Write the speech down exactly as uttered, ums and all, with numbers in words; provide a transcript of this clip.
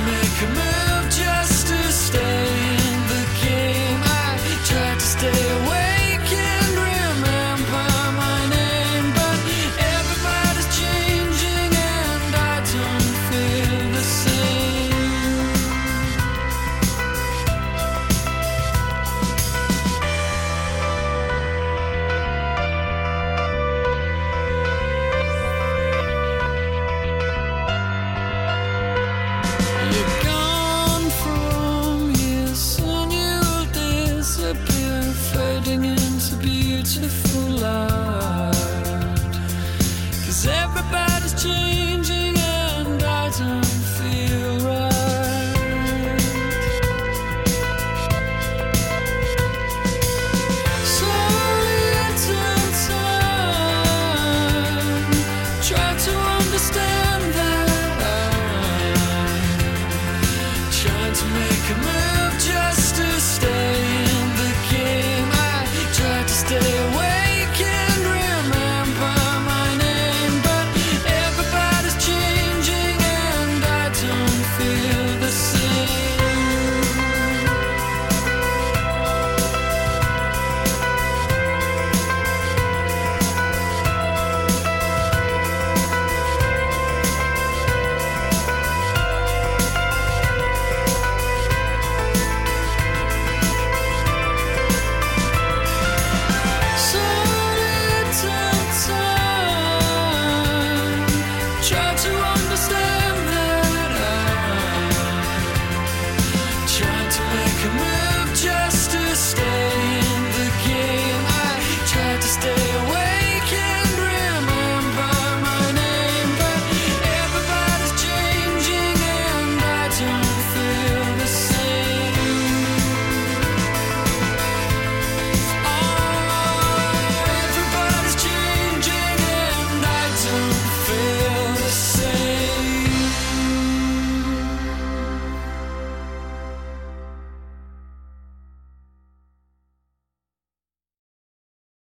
make a move just to stay in the game. I try to stay awake and remember my name, but everybody's changing and I don't feel the same. You're gone from here, soon you'll disappear, fading into beautiful light. 'Cause everybody's changing and I don't feel right. Slowly it's in time, try to understand that I'm trying to make a move just to stay